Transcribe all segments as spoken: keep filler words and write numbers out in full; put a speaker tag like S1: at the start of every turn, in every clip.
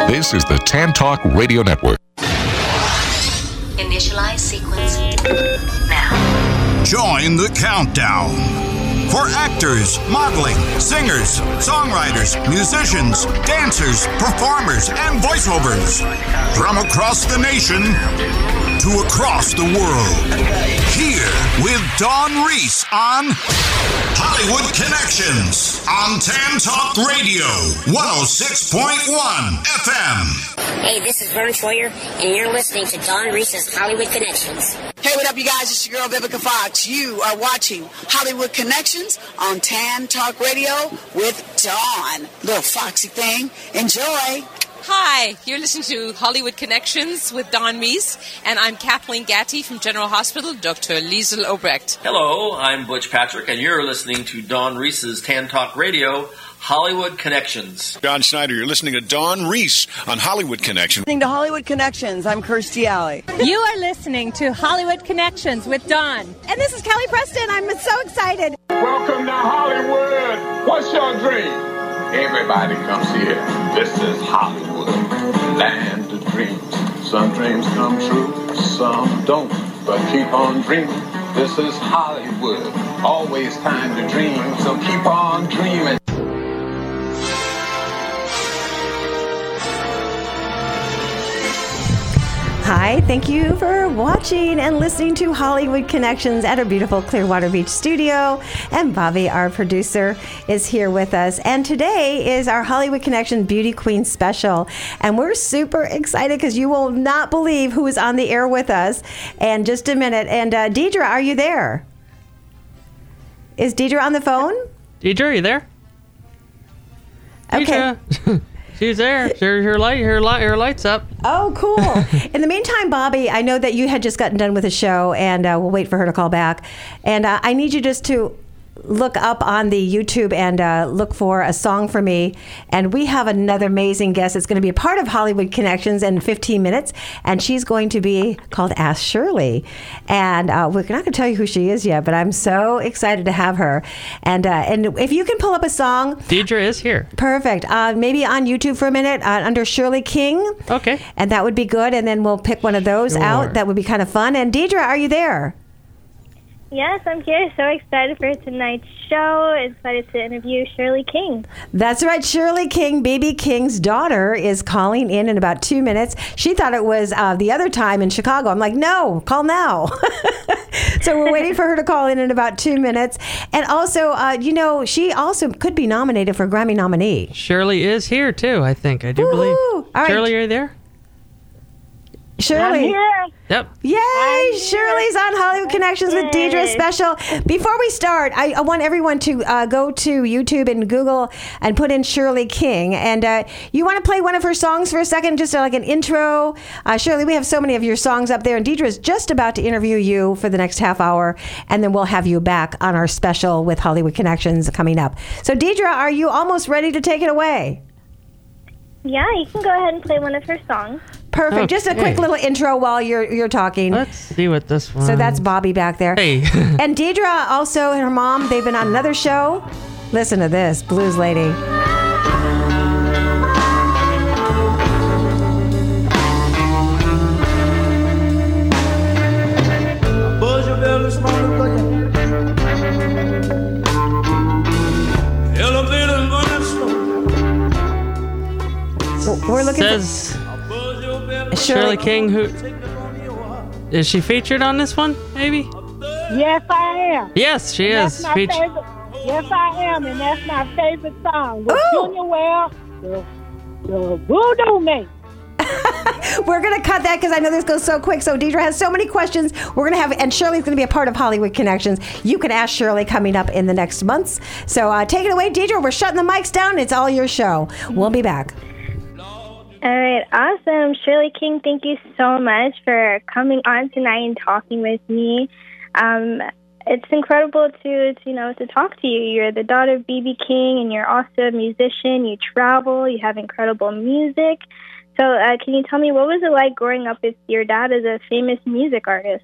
S1: This is the Tan Talk Radio Network.
S2: Initialize sequence now.
S3: Join the countdown for actors, modeling, singers, songwriters, musicians, dancers, performers, and voiceovers from across the nation to across the world. Here with Dawn Reese on Hollywood Connections on Tan Talk Radio, one oh six point one F M.
S4: Hey, this is Vern Troyer, and you're listening to Dawn Reese's Hollywood Connections.
S5: Hey, what up, you guys? It's your girl, Vivica Fox. You are watching Hollywood Connections on Tan Talk Radio with Dawn. Little foxy thing. Enjoy.
S6: Hi, you're listening to Hollywood Connections with Dawn Reese, and I'm Kathleen Gatty from General Hospital, Doctor Liesl Obrecht.
S7: Hello, I'm Butch Patrick, and you're listening to Dawn Reese's Tan Talk Radio, Hollywood Connections.
S8: John Schneider, you're listening to Dawn Reese on Hollywood Connections.
S9: Listening to Hollywood Connections, I'm Kirstie Alley.
S10: You are listening to Hollywood Connections with Dawn. And this is Kelly Preston. I'm so excited.
S11: Welcome to Hollywood. What's your dream? Everybody comes here. This is Hollywood, land of dreams. Some dreams come true, some don't. But keep on dreaming. This is Hollywood. Always time to dream, so keep on dreaming.
S12: Hi, thank you for watching and listening to Hollywood Connections at our beautiful Clearwater Beach studio. And Bobby, our producer, is here with us. And today is our Hollywood Connection Beauty Queen special. And we're super excited because you will not believe who is on the air with us in just a minute. And uh, Deidre, are you there? Is Deidre on the phone?
S13: Deidre, are you there?
S12: Okay.
S13: Deidre. She's there. Her, her light, her light, her lights up.
S12: Oh, cool. In the meantime, Bobby, I know that you had just gotten done with a show, and uh, we'll wait for her to call back. And uh, I need you just to look up on the YouTube and uh, look for a song for me. And we have another amazing guest. It's going to be a part of Hollywood Connections in fifteen minutes. And she's going to be called Ask Shirley. And uh, we're not going to tell you who she is yet, but I'm so excited to have her. And uh, and if you can pull up a song.
S13: Deidre is here.
S12: Perfect. Uh, maybe on YouTube for a minute uh, under Shirley King.
S13: Okay.
S12: And that would be good. And then we'll pick one of those
S13: sure.
S12: out. That would be kind of fun. And Deidre, are you there?
S14: Yes, I'm here. So excited for tonight's show. Excited to interview Shirley King.
S12: That's right. Shirley King, B B King's daughter, is calling in in about two minutes. She thought it was uh, the other time in Chicago. I'm like, no, call now. So we're waiting for her to call in in about two minutes. And also, uh, you know, she also could be nominated for a Grammy nominee.
S13: Shirley is here, too, I think. I do
S12: Woo-hoo.
S13: believe.
S12: All right.
S13: Shirley, are you there?
S12: Shirley.
S14: I'm here.
S13: Yep.
S12: Yay!
S14: I'm
S12: Shirley's on Hollywood Connections with Deidre special. Before we start, I, I want everyone to uh, go to YouTube and Google and put in Shirley King. And uh, you want to play one of her songs for a second, just uh, like an intro? Uh, Shirley, we have so many of your songs up there, and Deidre is just about to interview you for the next half hour, and then we'll have you back on our special with Hollywood Connections coming up. So, Deidre, are you almost ready to take it away?
S14: Yeah, you can go ahead and play one of her songs.
S12: Perfect.
S13: Okay.
S12: Just a quick little intro while you're you're talking.
S13: Let's see what this one.
S12: So that's Bobby back there.
S13: Hey.
S12: And Deidre also and her mom, they've been on another show. Listen to this, Blues Lady. We're looking
S13: Says
S12: for
S13: Shirley, Shirley King. Who is she featured on this one? Maybe.
S15: Yes, I am.
S13: Yes, she
S15: and
S13: is.
S15: That's my
S13: Featured.
S15: favorite. Yes, I am, and that's my favorite song with
S12: Ooh.
S15: Junior Well, the, the Voodoo Man.
S12: We're going to cut that because I know this goes so quick. So Deidre has so many questions. We're going to have, and Shirley's going to be a part of Hollywood Connections. You can ask Shirley coming up in the next months. So uh, take it away, Deidre. We're shutting the mics down. It's all your show. We'll be back.
S14: All right, awesome. Shirley King, thank you so much for coming on tonight and talking with me. Um, it's incredible to, to, you know, to talk to you. You're the daughter of B B King, and you're also a musician. You travel. You have incredible music. So uh, can you tell me, what was it like growing up with your dad as a famous music artist?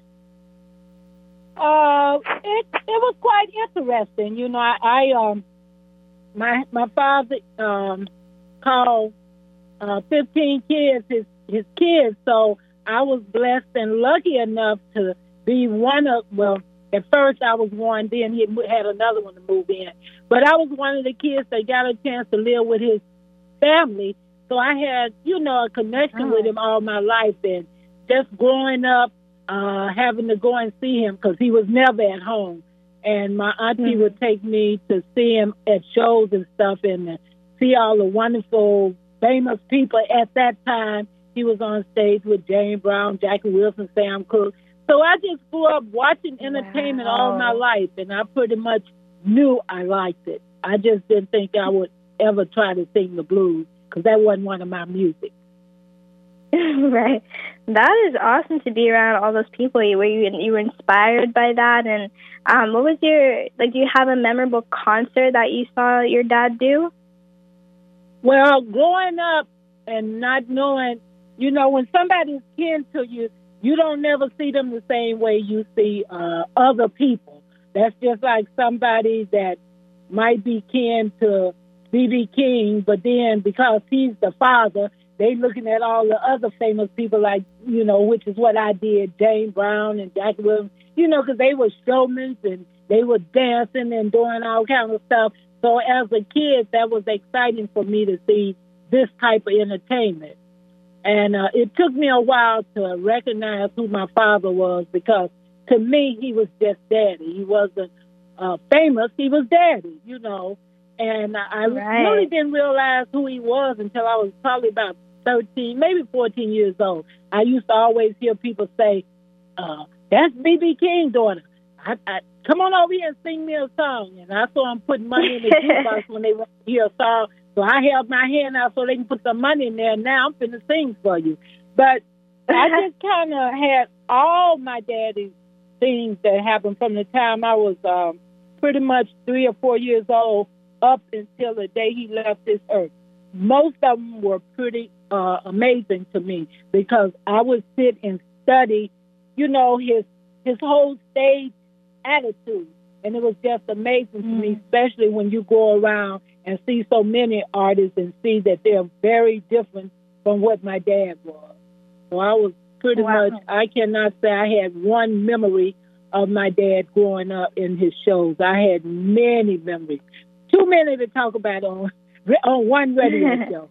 S15: Uh, it it was quite interesting. You know, I, I um, my my father um called uh, fifteen kids, his his kids. So I was blessed and lucky enough to be one of, well, at first I was one, then he had another one to move in. But I was one of the kids that got a chance to live with his family. So I had, you know, a connection oh. with him all my life. And just growing up, uh, having to go and see him because he was never at home. And my auntie mm-hmm. would take me to see him at shows and stuff and uh, see all the wonderful, famous people at that time. He was on stage with James Brown, Jackie Wilson, Sam Cooke. So I just grew up watching entertainment wow. all my life, and I pretty much knew I liked it. I just didn't think I would ever try to sing the blues because that wasn't one of my music.
S14: Right. That is awesome to be around all those people. You were you, you were inspired by that, and um, what was your like? Do you have a memorable concert that you saw your dad do?
S15: Well, growing up and not knowing, you know, when somebody's kin to you, you don't never see them the same way you see uh, other people. That's just like somebody that might be kin to B B King, but then because he's the father, they looking at all the other famous people like, you know, which is what I did, James Brown and Jackie Wilson, you know, because they were showmen and they were dancing and doing all kinds of stuff. So as a kid, that was exciting for me to see this type of entertainment. And uh, it took me a while to recognize who my father was because to me, he was just daddy. He wasn't uh, famous. He was daddy, you know. And I right. really didn't realize who he was until I was probably about thirteen, maybe fourteen years old. I used to always hear people say, uh, that's B B King's daughter. I, I, come on over here and sing me a song. And I saw him putting money in the jukebox when they want to hear a song. So I held my hand out so they can put some money in there. And now I'm finna sing for you. But I just kind of had all my daddy's things that happened from the time I was um, pretty much three or four years old up until the day he left this earth. Most of them were pretty uh, amazing to me because I would sit and study, you know, his his whole stage attitude. And it was just amazing mm. to me, especially when you go around and see so many artists and see that they're very different from what my dad was. So I was pretty wow. much, I cannot say I had one memory of my dad growing up in his shows. I had many memories. Too many to talk about on on one radio show.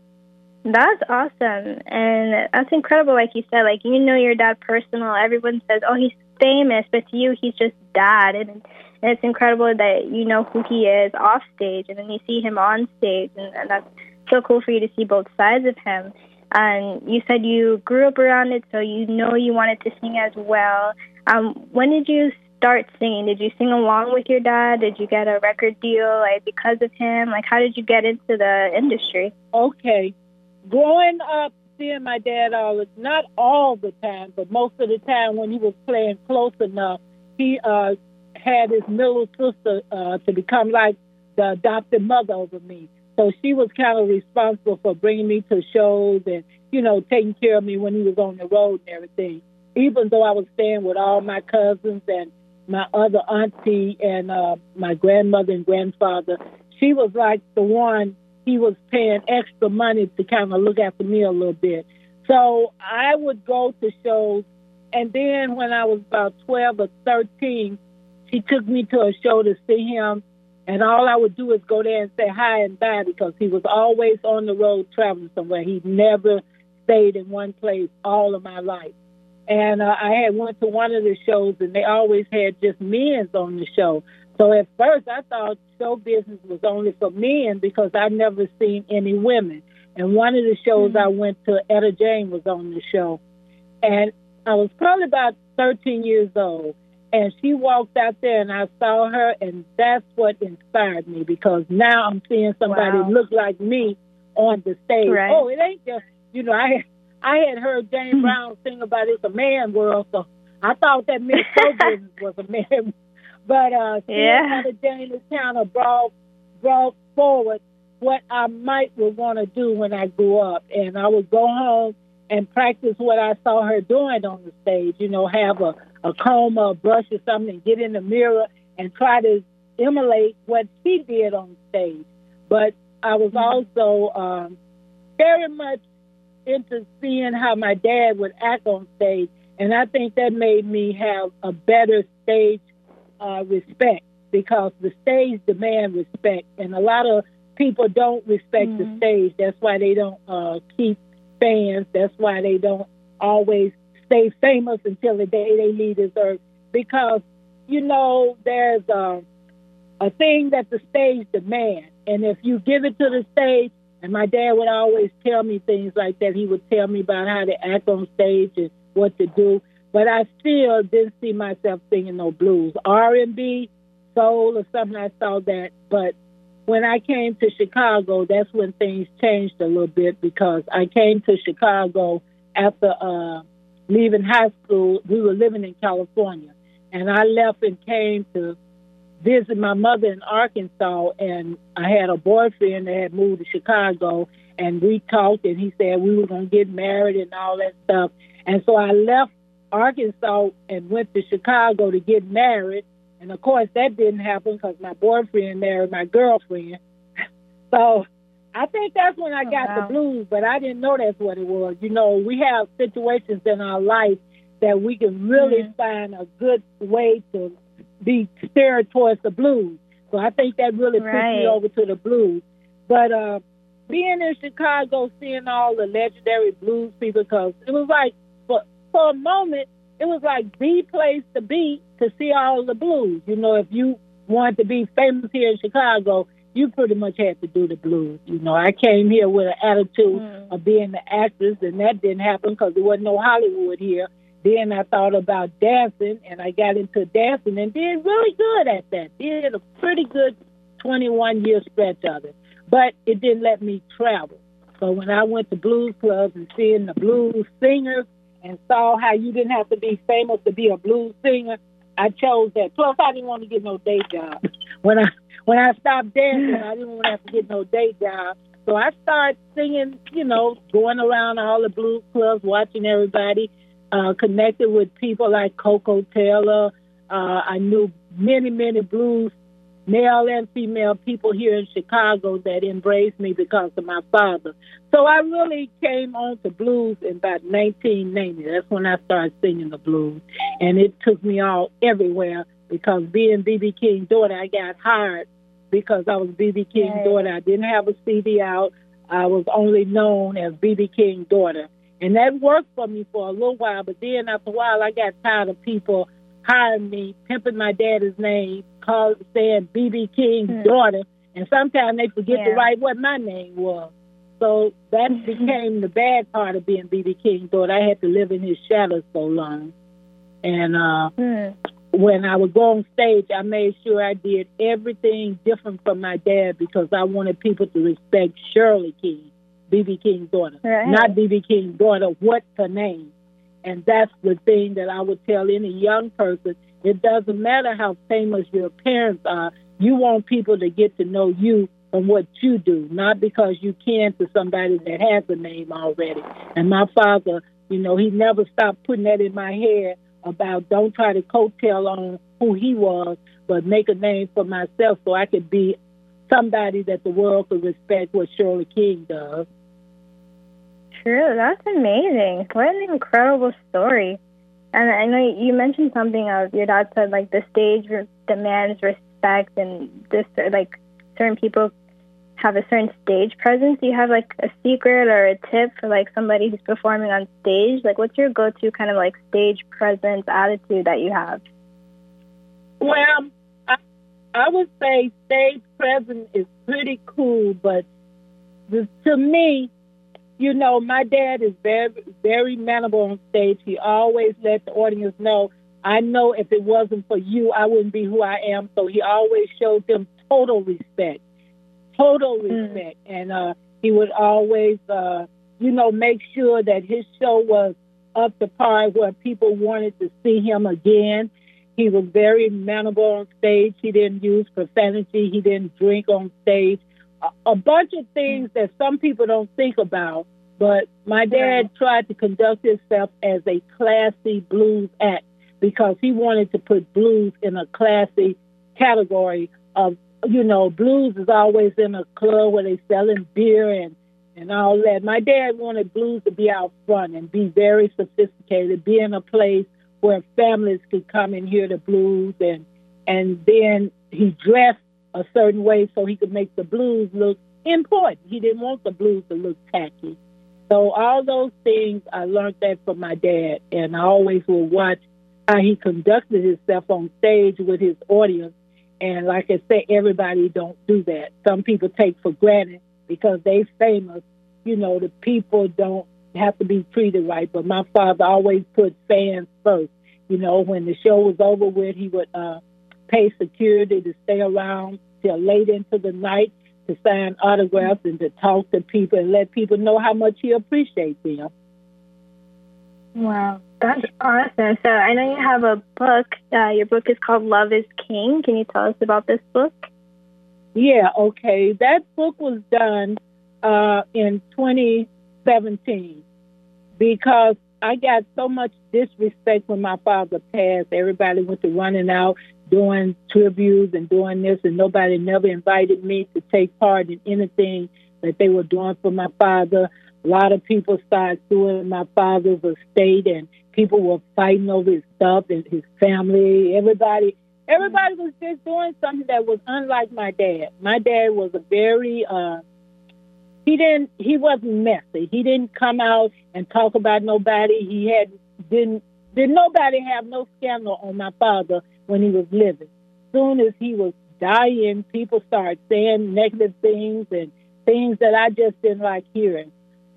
S14: That's awesome. And that's incredible, like you said. Like, you know your dad personal. Everyone says, oh, he's famous, but to you, he's just dad. And, and it's incredible that you know who he is off stage, and then you see him on stage. And, and that's so cool for you to see both sides of him. And you said you grew up around it, so you know you wanted to sing as well. Um, when did you start singing? Did you sing along with your dad? Did you get a record deal like because of him? Like, how did you get into the industry?
S15: Okay. Growing up, seeing my dad all the, not all the time, but most of the time when he was playing close enough, he uh, had his middle sister uh, to become like the adopted mother over me. So she was kind of responsible for bringing me to shows and, you know, taking care of me when he was on the road and everything. Even though I was staying with all my cousins and my other auntie and uh, my grandmother and grandfather, she was like the one, he was paying extra money to kind of look after me a little bit. So I would go to shows, and then when I was about twelve or thirteen, she took me to a show to see him, and all I would do is go there and say hi and bye because he was always on the road traveling somewhere. He never stayed in one place all of my life. And uh, I had went to one of the shows, and they always had just men on the show. So at first, I thought show business was only for men because I'd never seen any women. And one of the shows mm-hmm. I went to, Etta James was on the show. And I was probably about thirteen years old. And she walked out there, and I saw her, and that's what inspired me because now I'm seeing somebody wow. look like me on the stage. Right. Oh, it ain't just, you know, I I had heard James Brown sing about it's a man world, so I thought that meant show business was a man. But uh, yeah. Etta James kind of brought, brought forward what I might would want to do when I grew up. And I would go home and practice what I saw her doing on the stage, you know, have a, a comb or a brush or something and get in the mirror and try to emulate what she did on stage. But I was also um, very much into seeing how my dad would act on stage, and I think that made me have a better stage uh, respect, because the stage demands respect, and a lot of people don't respect mm-hmm. the stage. That's why they don't uh, keep fans. That's why they don't always stay famous until the day they leave this earth, because, you know, there's a, a thing that the stage demands, and if you give it to the stage, and my dad would always tell me things like that. He would tell me about how to act on stage and what to do. But I still didn't see myself singing no blues. R and B, soul, or something, I saw that. But when I came to Chicago, that's when things changed a little bit, because I came to Chicago after uh, leaving high school. We were living in California. And I left and came to visit my mother in Arkansas, and I had a boyfriend that had moved to Chicago, and we talked, and he said we were going to get married and all that stuff. And so I left Arkansas and went to Chicago to get married, and of course that didn't happen because my boyfriend married my girlfriend. So I think that's when I oh, got wow. the blues, but I didn't know that's what it was. You know, we have situations in our life that we can really mm-hmm. find a good way to be steered towards the blues. So I think that really right. pushed me over to the blues. But uh, being in Chicago, seeing all the legendary blues people, because it was like, for, for a moment, it was like the place to be to see all the blues. You know, if you wanted to be famous here in Chicago, you pretty much had to do the blues. You know, I came here with an attitude mm. of being the actress, and that didn't happen because there wasn't no Hollywood here. Then I thought about dancing, and I got into dancing and did really good at that. Did a pretty good twenty-one year stretch of it. But it didn't let me travel. So when I went to blues clubs and seeing the blues singers and saw how you didn't have to be famous to be a blues singer, I chose that. Plus, I didn't want to get no day job. When I when I stopped dancing, I didn't want to have to get no day job. So I started singing, you know, going around all the blues clubs, watching everybody. Uh, connected with people like Coco Taylor. Uh, I knew many, many blues, male and female people here in Chicago that embraced me because of my father. So I really came on to blues in about nineteen ninety. That's when I started singing the blues. And it took me all everywhere, because being B B King's daughter, I got hired because I was B B King's yeah. daughter. I didn't have a C D out. I was only known as B B King's daughter. And that worked for me for a little while, but then after a while, I got tired of people hiring me, pimping my daddy's name, called, saying B B King's mm. daughter, and sometimes they forget yeah. to write what my name was. So that became the bad part of being B B King's daughter. I had to live in his shadow so long. And uh, mm. when I would go on stage, I made sure I did everything different from my dad, because I wanted people to respect Shirley King, B B King's daughter, right. not B B King's daughter. What's her name? And that's the thing that I would tell any young person. It doesn't matter how famous your parents are. You want people to get to know you from what you do, not because you can to somebody that has a name already. And my father, you know, he never stopped putting that in my head about don't try to coattail on who he was, but make a name for myself so I could be somebody that the world could respect, what Shirley King does.
S14: True. That's amazing. What an incredible story. And I know you mentioned something of your dad said, like, the stage demands respect, and this, like, certain people have a certain stage presence. Do you have, like, a secret or a tip for, like, somebody who's performing on stage? Like, what's your go-to kind of, like, stage presence attitude that you have?
S15: Well, I, I would say stage presence is pretty cool, but the, to me, you know, my dad is very, very mannerable on stage. He always let the audience know, I know if it wasn't for you, I wouldn't be who I am. So he always showed them total respect, total respect. Mm. And uh, he would always, uh, you know, make sure that his show was up to par where people wanted to see him again. He was very mannerable on stage. He didn't use profanity. He didn't drink on stage. A bunch of things that some people don't think about, but my dad tried to conduct himself as a classy blues act because he wanted to put blues in a classy category of, you know, blues is always in a club where they're selling beer and, and all that. My dad wanted blues to be out front and be very sophisticated, be in a place where families could come and hear the blues, and and then he dressed a certain way so he could make the blues look important. He didn't want the blues to look tacky. So all those things, I learned that from my dad, and I always will watch how he conducted himself on stage with his audience. And like I said, everybody don't do that. Some people take for granted because they famous, you know, the people don't have to be treated right. But my father always put fans first. You know, when the show was over with, he would uh, pay security to stay around till late into the night to sign autographs and to talk to people and let people know how much he appreciates them.
S14: Wow, that's awesome. So I know you have a book. Uh, your book is called Love is King. Can you tell us about this book?
S15: Yeah, okay. That book was done uh, in twenty seventeen because I got so much disrespect when my father passed. Everybody went to running out, doing tributes and doing this, and nobody never invited me to take part in anything that they were doing for my father. A lot of people started suing my father's estate, and people were fighting over his stuff and his family. Everybody, everybody was just doing something that was unlike my dad. My dad was a very, uh, he didn't, he wasn't messy. He didn't come out and talk about nobody. He had didn't did nobody have no scandal on my father when he was living. Soon as he was dying, people started saying negative things and things that I just didn't like hearing.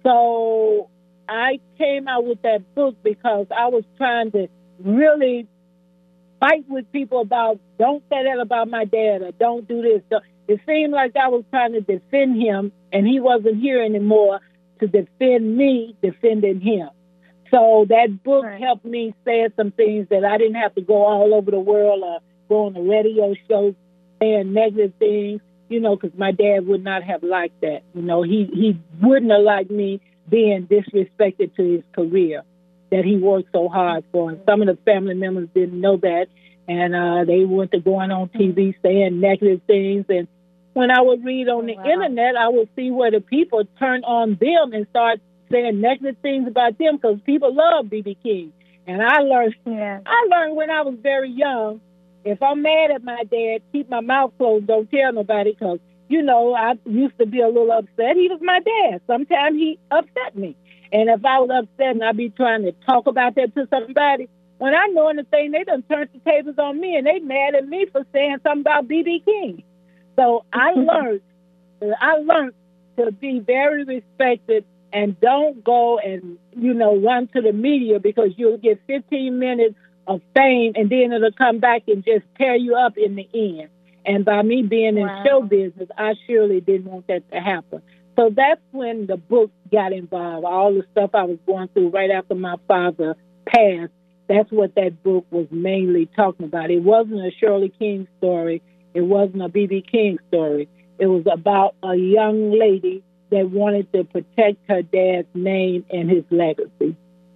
S15: So I came out with that book because I was trying to really fight with people about don't say that about my dad or don't do this. It seemed like I was trying to defend him, and he wasn't here anymore to defend me defending him. So that book right. helped me say some things that I didn't have to go all over the world or go on a radio show saying negative things, you know, because my dad would not have liked that. You know, he, he wouldn't have liked me being disrespected to his career that he worked so hard for. And some of the family members didn't know that, and uh, they went to going on T V saying negative things. And when I would read on the wow. internet, I would see where the people turn on them and start saying negative things about them because people love B B King. And I learned, yeah. I learned when I was very young, if I'm mad at my dad, keep my mouth closed, don't tell nobody, because, you know, I used to be a little upset. He was my dad. Sometimes he upset me. And if I was upset and I'd be trying to talk about that to somebody, when I know anything, they done turned the tables on me and they mad at me for saying something about B B King. So I learned, I learned to be very respected and don't go and, you know, run to the media because you'll get fifteen minutes of fame and then it'll come back and just tear you up in the end. And by me being wow. in show business, I surely didn't want that to happen. So that's when the book got involved. All the stuff I was going through right after my father passed, that's what that book was mainly talking about. It wasn't a Shirley King story. It wasn't a B B King story. It was about a young lady that wanted to protect her dad's name and his legacy.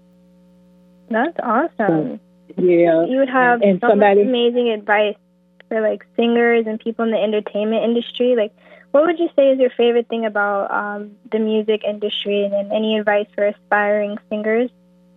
S14: That's awesome.
S15: So, yeah.
S14: You would have and, and so somebody, much amazing advice for, like, singers and people in the entertainment industry. Like, what would you say is your favorite thing about um, the music industry, and then any advice for aspiring singers?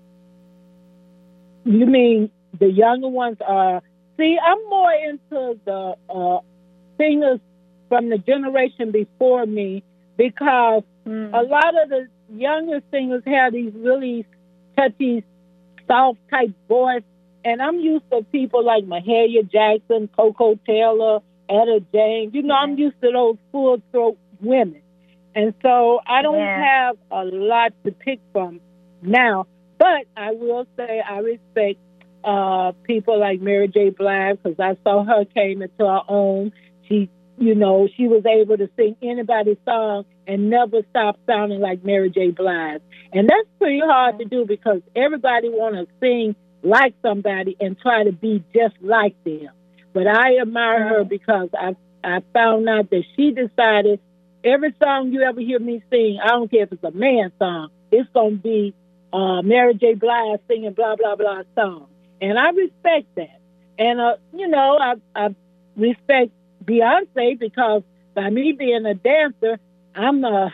S15: You mean the younger ones are... See, I'm more into the uh, singers from the generation before me because mm. a lot of the younger singers have these really touchy, soft-type voice, and I'm used to people like Mahalia Jackson, Coco Taylor, Etta James. You know, I'm used to those full-throat women. And so I don't yeah. have a lot to pick from now, but I will say I respect uh, people like Mary J. Blige because I saw her came into her own. She, you know, she was able to sing anybody's song and never stop sounding like Mary J. Blige. And that's pretty hard to do because everybody want to sing like somebody and try to be just like them. But I admire her because I I found out that she decided every song you ever hear me sing, I don't care if it's a man song, it's going to be uh, Mary J. Blige singing blah, blah, blah song. And I respect that. And, uh, you know, I, I respect Beyonce because by me being a dancer, I'm uh,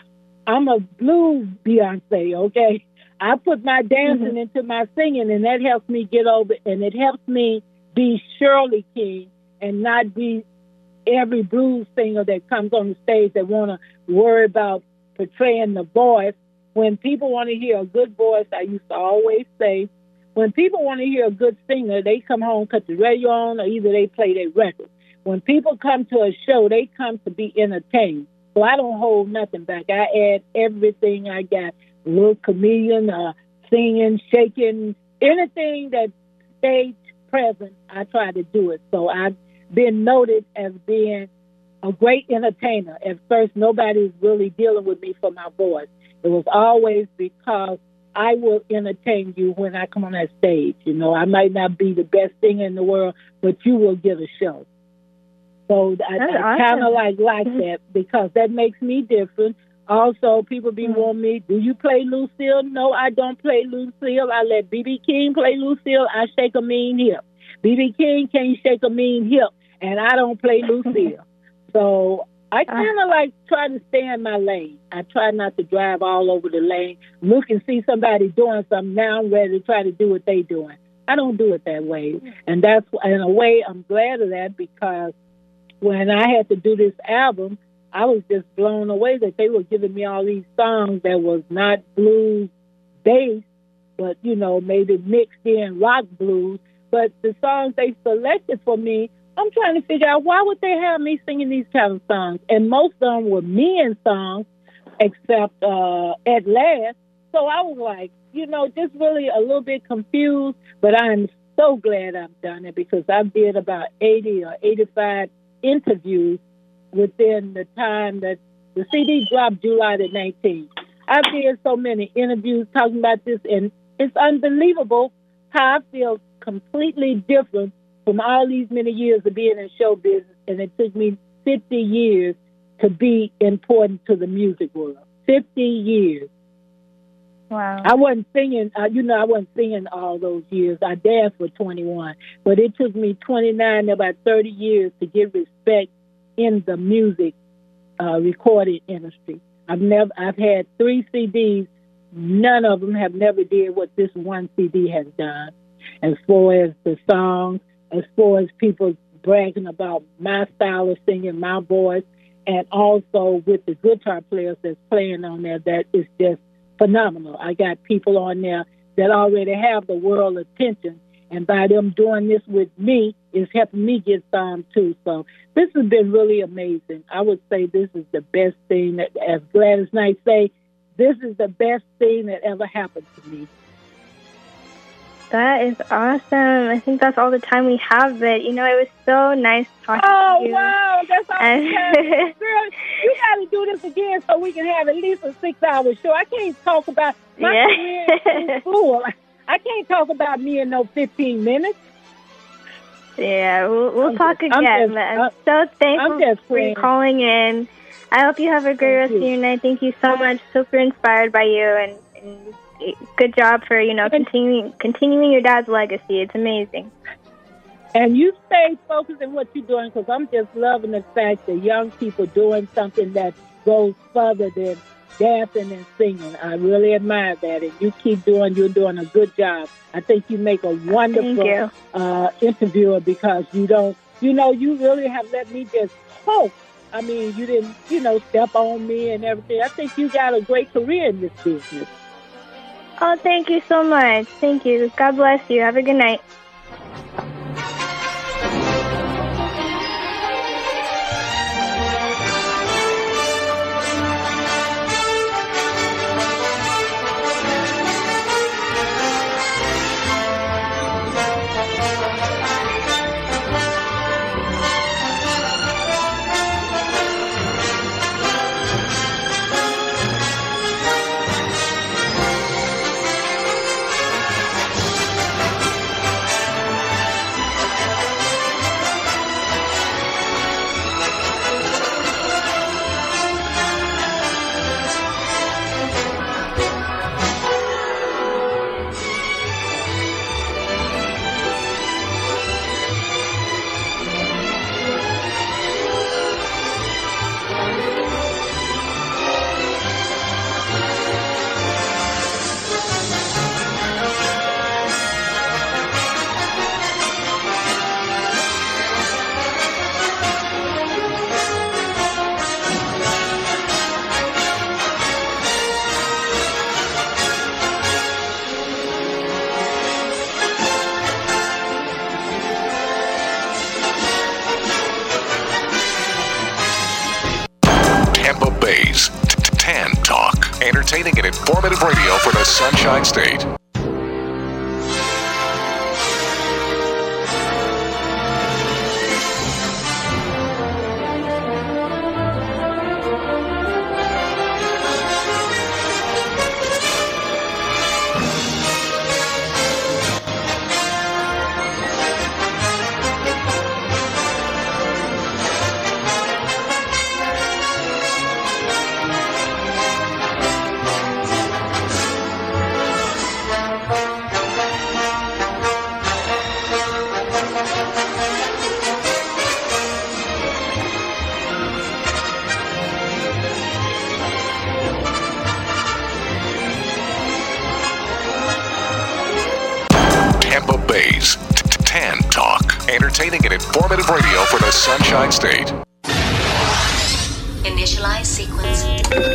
S15: I'm a blues Beyonce, okay? I put my dancing mm-hmm. into my singing, and that helps me get over, and it helps me be Shirley King and not be every blues singer that comes on the stage that want to worry about portraying the voice. When people want to hear a good voice, I used to always say, when people want to hear a good singer, they come home, cut the radio on, or either they play their record. When people come to a show, they come to be entertained. So I don't hold nothing back. I add everything I got. A little comedian, uh, singing, shaking, anything that stage present, I try to do it. So I've been noted as being a great entertainer. At first, nobody was really dealing with me for my voice. It was always because I will entertain you when I come on that stage. You know, I might not be the best thing in the world, but you will get a show. So I, I awesome. kind of like like that because that makes me different. Also, people be mm-hmm. wanting me, do you play Lucille? No, I don't play Lucille. I let B B King play Lucille. I shake a mean hip. B B King can't shake a mean hip, and I don't play Lucille. So I kind of like try to stay in my lane. I try not to drive all over the lane, look and see somebody doing something. Now I'm ready to try to do what they doing. I don't do it that way. And that's, in a way, I'm glad of that because when I had to do this album, I was just blown away that they were giving me all these songs that was not blues based, but, you know, maybe mixed in rock blues. But the songs they selected for me, I'm trying to figure out why would they have me singing these kind of songs? And most of them were men songs, except uh, At Last. So I was like, you know, just really a little bit confused, but I'm so glad I've done it because I did about eighty or eighty-five interviews within the time that the C D dropped July the nineteenth. I did so many interviews talking about this, and it's unbelievable how I feel completely different from all these many years of being in show business, and it took me fifty years to be important to the music world. fifty years.
S14: Wow.
S15: I wasn't singing, uh, you know, I wasn't singing all those years. I danced for twenty-one, but it took me twenty-nine, about thirty years to get respect in the music uh, recording industry. I've never, I've had three C Ds. None of them have never did what this one C D has done. As far as the songs, as far as people bragging about my style of singing, my voice, and also with the guitar players that's playing on there, that is just phenomenal. I got people on there that already have the world attention, and by them doing this with me, it's helping me get some too. So this has been really amazing. I would say this is the best thing that, as Gladys Knight say, this is the best thing that ever happened to me.
S14: That is awesome. I think that's all the time we have, but, you know, it was so nice talking
S15: oh,
S14: to you.
S15: Oh, wow. That's all
S14: and-
S15: the time. Girl, you got to do this again so we can have at least a six-hour show. I can't talk about my
S14: yeah.
S15: career in school. I can't talk about me in no fifteen minutes.
S14: Yeah, we'll, we'll
S15: I'm
S14: talk
S15: just,
S14: again.
S15: I'm, just,
S14: I'm
S15: I'm
S14: so thankful
S15: I'm just
S14: for you calling in. I hope you have a great rest of your night. Thank you so much. Super inspired by you, and, and good job for, you know, continuing continuing your dad's legacy. It's amazing.
S15: And you stay focused on what you're doing, because I'm just loving the fact that young people doing something that goes further than dancing and singing. I really admire that, and you keep doing. You're doing a good job. I think you make a wonderful uh, interviewer, because you don't, you know, you really have let me just talk. I mean, you didn't, you know, step on me and everything. I think you got a great career in this business.
S14: Oh, thank you so much. Thank you. God bless you. Have a good night.
S1: entertaining and informative radio for the Sunshine State. Tan Talk, entertaining and informative radio for the Sunshine State.
S2: Initialize sequence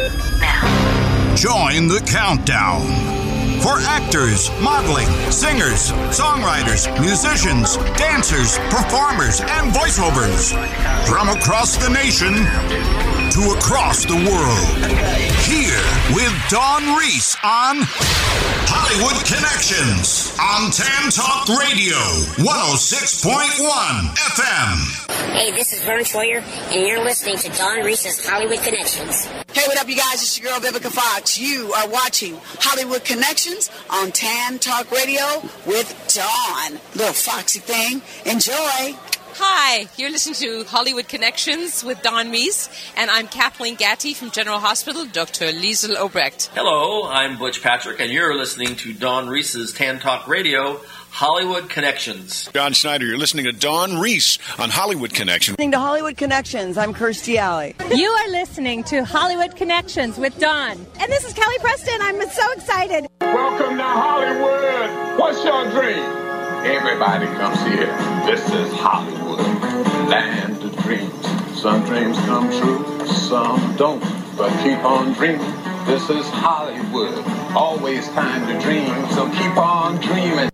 S2: now.
S3: Join the countdown. For actors, modeling, singers, songwriters, musicians, dancers, performers, and voiceovers from across the nation to across the world. Here with Dawn Reese on Hollywood Connections on Tan Talk Radio, one oh six point one F M.
S4: Hey, this is Vern Troyer, and you're listening to Dawn Reese's Hollywood Connections.
S5: Hey, what up, you guys? It's your girl, Vivica Fox. You are watching Hollywood Connections on Tan Talk Radio with Dawn. Little foxy thing. Enjoy.
S6: Hi, you're listening to Hollywood Connections with Dawn Meese, and I'm Kathleen Gatty from General Hospital, Doctor Liesl Obrecht.
S7: Hello, I'm Butch Patrick, and you're listening to Dawn Reese's Tan Talk Radio, Hollywood Connections.
S8: John Schneider, you're listening to Dawn Reese on Hollywood Connections.
S9: Listening to Hollywood Connections, I'm Kirstie Alley.
S10: You are listening to Hollywood Connections with Dawn. And this is Kelly Preston. I'm so excited.
S11: Welcome to Hollywood. What's your dream? Everybody comes here. This is Hollywood, land of dreams. Some dreams come true, some don't. But keep on dreaming. This is Hollywood. Always time to dream, so keep on dreaming.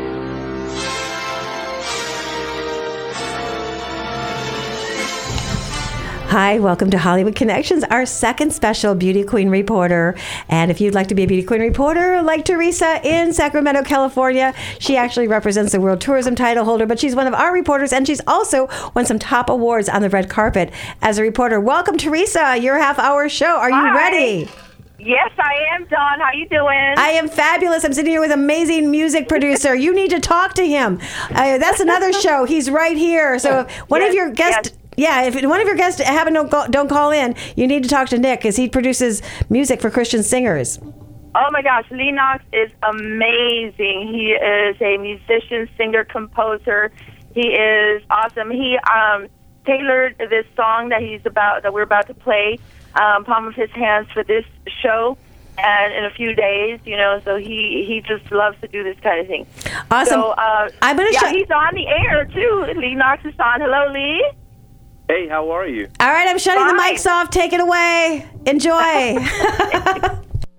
S12: Hi, welcome to Hollywood Connections, our second special Beauty Queen Reporter. And if you'd like to be a Beauty Queen Reporter like Teresa in Sacramento, California, she actually represents the World Tourism title holder, but she's one of our reporters, and she's also won some top awards on the red carpet as a reporter. Welcome, Teresa, your half-hour show. Are you
S16: Hi.
S12: ready?
S16: Yes, I am, Dawn. How you doing?
S12: I am fabulous. I'm sitting here with amazing music producer. You need to talk to him. Uh, that's another show. He's right here. So if one
S16: yes,
S12: of your guests...
S16: Yes.
S12: Yeah, if one of your guests haven't don't call, don't call in, you need to talk to Nick because he produces music for Christian singers.
S16: Oh my gosh, Lee Knox is amazing. He is a musician, singer, composer. He is awesome. He um, tailored this song that he's about that we're about to play, um, palm of his hands, for this show, and in a few days, you know. So he he just loves to do this kind of thing.
S12: Awesome.
S16: So uh,
S12: I'm gonna
S16: yeah,
S12: show-
S16: he's on the air too. Lee Knox is on. Hello, Lee.
S17: Hey, how are you?
S12: All right, I'm shutting
S16: Fine.
S12: the mics off. Take it away. Enjoy.
S16: Hi,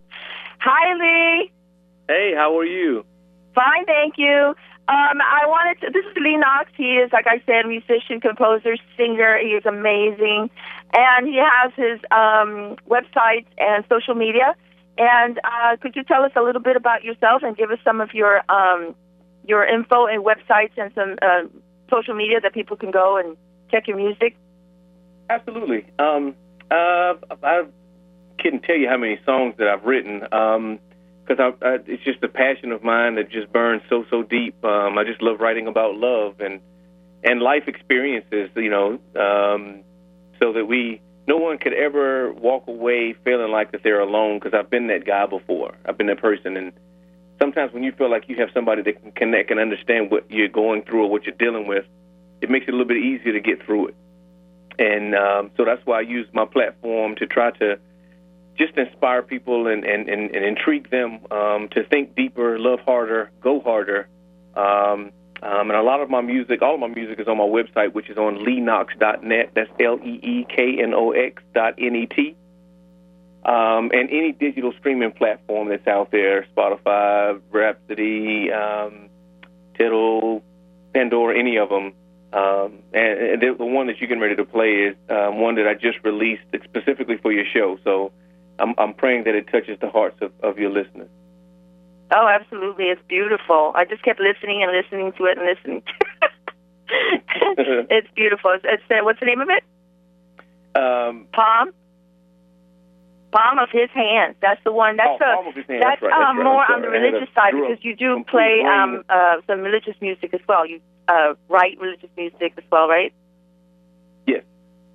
S16: Lee.
S17: Hey, how are you?
S16: Fine, thank you. Um, I wanted to, this is Lee Knox. He is, like I said, musician, composer, singer. He is amazing. And he has his um, website and social media. And uh, could you tell us a little bit about yourself and give us some of your um, your info and websites and some uh, social media that people can go and check your music?
S17: Absolutely. Um, uh, I couldn't tell you how many songs that I've written because I, I, it's just a passion of mine that just burns so, so deep. Um, I just love writing about love and and life experiences, you know, um, so that we, no one could ever walk away feeling like that they're alone, because I've been that guy before. I've been that person. And sometimes when you feel like you have somebody that can connect and understand what you're going through or what you're dealing with, it makes it a little bit easier to get through it. And um, so that's why I use my platform to try to just inspire people and, and, and, and intrigue them um, to think deeper, love harder, go harder. Um, um, and a lot of my music, all of my music is on my website, which is on lee knox dot net. That's L E E K N O X dot N E T. Um, and any digital streaming platform that's out there, Spotify, Rhapsody, um, Tidal, Pandora, any of them. Um, and, and the one that you're getting ready to play is um, one that I just released specifically for your show. So I'm, I'm praying that it touches the hearts of, of your listeners.
S16: Oh, absolutely. It's beautiful. I just kept listening and listening to it and listening to it. It's beautiful. It's, it's uh, what's the name of it?
S17: Um,
S16: Palm? Palm of His Hands. That's the one. That's,
S17: oh,
S16: the,
S17: Palm of His Hands.
S16: that's,
S17: that's, right. that's
S16: um,
S17: right.
S16: more on the religious side because you do play um, uh, some religious music as well. You uh, write religious music as well, right?
S17: Yes.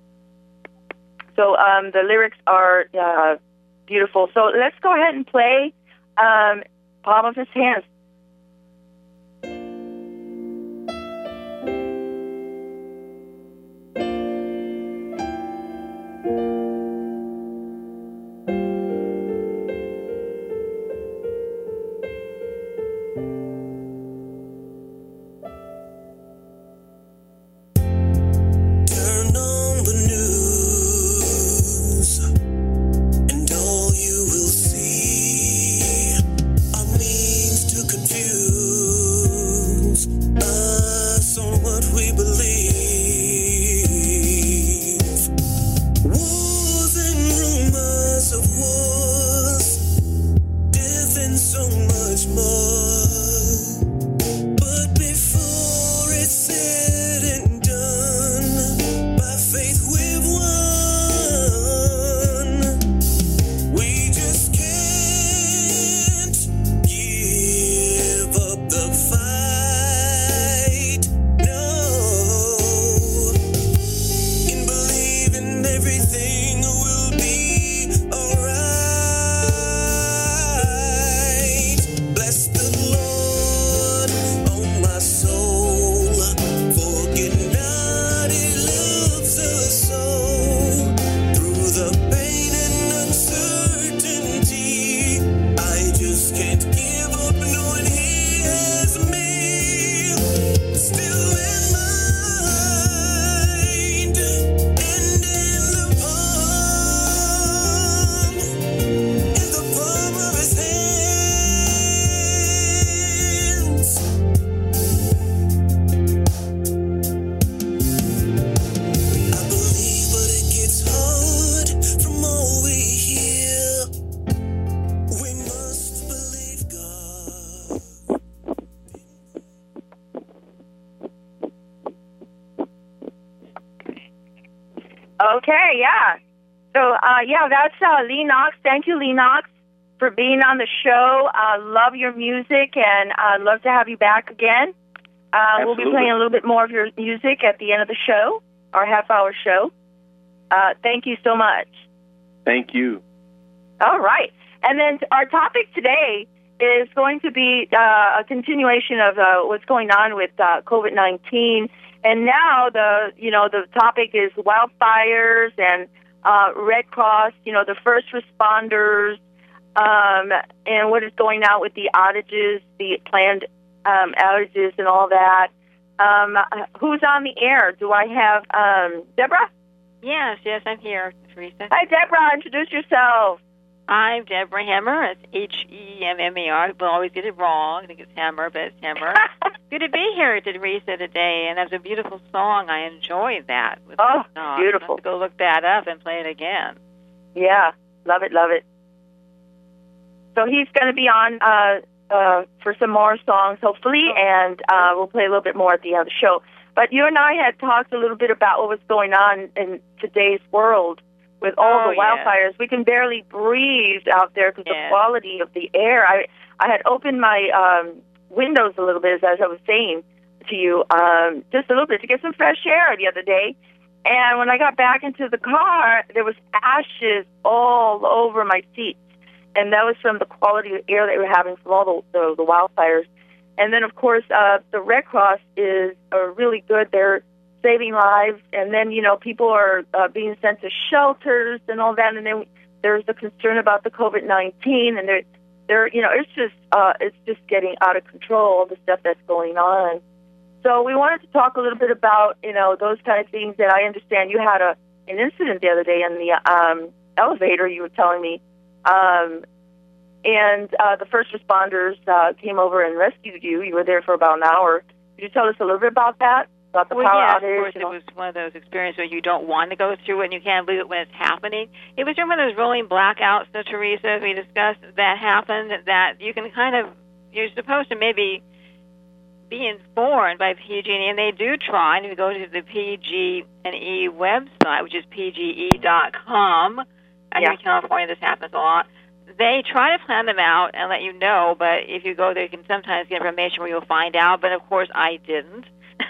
S16: So um, the lyrics are uh, beautiful. So let's go ahead and play um, Palm of His Hands. Okay, yeah. So, uh, yeah, that's uh, Lee Knox. Thank you, Lee Knox, for being on the show. Uh, love your music, and I'd uh, love to have you back again. Uh, we'll be playing a little bit more of your music at the end of the show, our half-hour show. Uh, thank you so much.
S17: Thank you.
S16: All right. And then our topic today is going to be uh, a continuation of uh, what's going on with uh, COVID nineteen. And now the, you know, the topic is wildfires and uh, Red Cross, you know, the first responders, um, and what is going on with the outages, the planned um, outages and all that. Um, who's on the air? Do I have um, Deborah?
S18: Yes, yes, I'm here, Teresa.
S16: Hi, Deborah. Introduce yourself.
S18: I'm Deborah Hammer. It's H E M M A R. People always get it wrong. I think it's Hammer, but it's Hammer. Good to be here, Teresa, today. And that was a beautiful song. I enjoyed that. With
S16: oh, beautiful.
S18: I'll have to go look that up and play it again.
S16: Yeah, love it, love it. So he's going to be on uh, uh, for some more songs, hopefully, and uh, we'll play a little bit more at the end of the show. But you and I had talked a little bit about what was going on in today's world with all
S18: oh,
S16: the wildfires. Yeah. We can barely breathe out there because
S18: yeah.
S16: the quality of the air. I I had opened my um, windows a little bit, as I was saying to you, um, just a little bit to get some fresh air the other day. And when I got back into the car, there was ashes all over my seats. And that was from the quality of air that we were having from all the, the, the wildfires. And then, of course, uh, the Red Cross is uh, really good. They're saving lives. And then, you know, people are uh, being sent to shelters and all that. And then there's the concern about the COVID nineteen. And they're, they're you know, it's just uh, it's just getting out of control, the stuff that's going on. So we wanted to talk a little bit about, you know, those kind of things. That I understand you had a an incident the other day in the um, elevator, you were telling me. Um, and uh, the first responders uh, came over and rescued you. You were there for about an hour. Could you tell us a little bit about that?
S19: about the
S18: well,
S19: power
S18: yeah,
S19: outage.
S18: Of course, it was one of those experiences where you don't want to go through it and you can't believe it when it's happening. It was during one of those rolling blackouts, so Teresa, we discussed that happened, that you can kind of, you're supposed to maybe be informed by P G and E, and they do try. And if you go to the P G and E website, which is P G E dot com, I know in California this happens a lot, they try to plan them out and let you know, but if you go there, you can sometimes get information where you'll find out, but of course I didn't.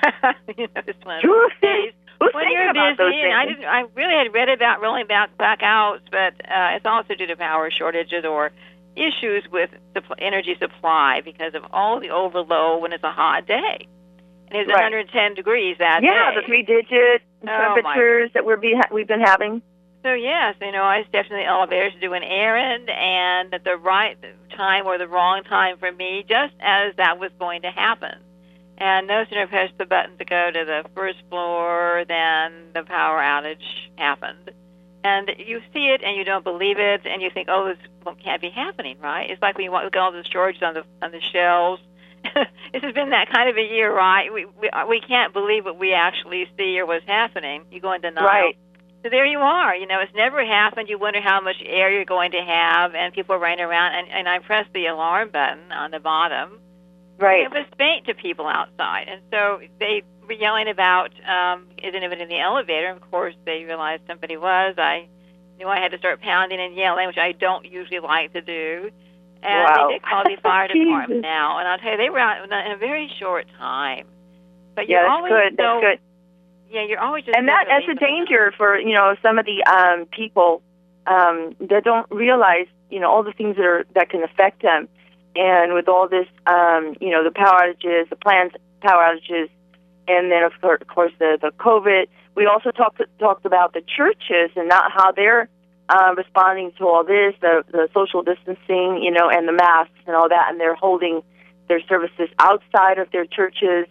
S18: you know, it's one of those days when you're busy, and I didn't. I really had read about rolling back blackouts, but uh, it's also due to power shortages or issues with supp- energy supply because of all the overload when it's a hot day. And it was
S19: Right.
S18: one hundred ten degrees that
S19: Yeah,
S18: day.
S19: the three-digit
S18: Oh, my.
S19: temperatures that we're be ha- we've been having.
S18: So yes, you know, I stepped in the elevator to do an errand, and at the right time or the wrong time for me, just as that was going to happen. And no sooner pressed the button to go to the first floor than the power outage happened. And you see it, and you don't believe it, and you think, "Oh, this can't be happening, right?" It's like when you look at all the storage on the on the shelves. This has been that kind of a year, right? We we we can't believe what we actually see or what's happening. You go in denial.
S19: Right.
S18: So there you are. You know, it's never happened. You wonder how much air you're going to have, and people are running around. And, and I pressed the alarm button on the bottom.
S19: Right.
S18: It was faint to people outside, and so they were yelling about um, is anybody in the elevator. Of course, they realized somebody was. I knew I had to start pounding and yelling, which I don't usually like to do. And
S19: Wow.
S18: they did call the fire department now, and I'll tell you, they were out in a, in a very short time. But
S19: Yeah,
S18: you're
S19: that's
S18: always
S19: good. That's
S18: so,
S19: good.
S18: Yeah, you're always just
S19: And
S18: so
S19: that that's a
S18: relieved.
S19: danger for you know some of the um, people um, that don't realize you know all the things that are that can affect them. And with all this, um, you know, the power outages, the planned power outages, and then of course, of course the the COVID. We also talked talked about the churches and not how they're uh, responding to all this, the the social distancing, you know, and the masks and all that, and they're holding their services outside of their churches,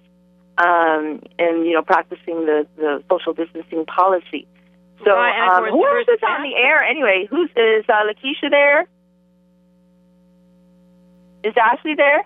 S19: um, and you know, practicing the the social distancing policy. So,
S18: Right, and of
S19: um,
S18: course,
S19: who else
S18: First
S19: is on the air anyway? Who's is uh, Lakeisha there? Is Ashley there?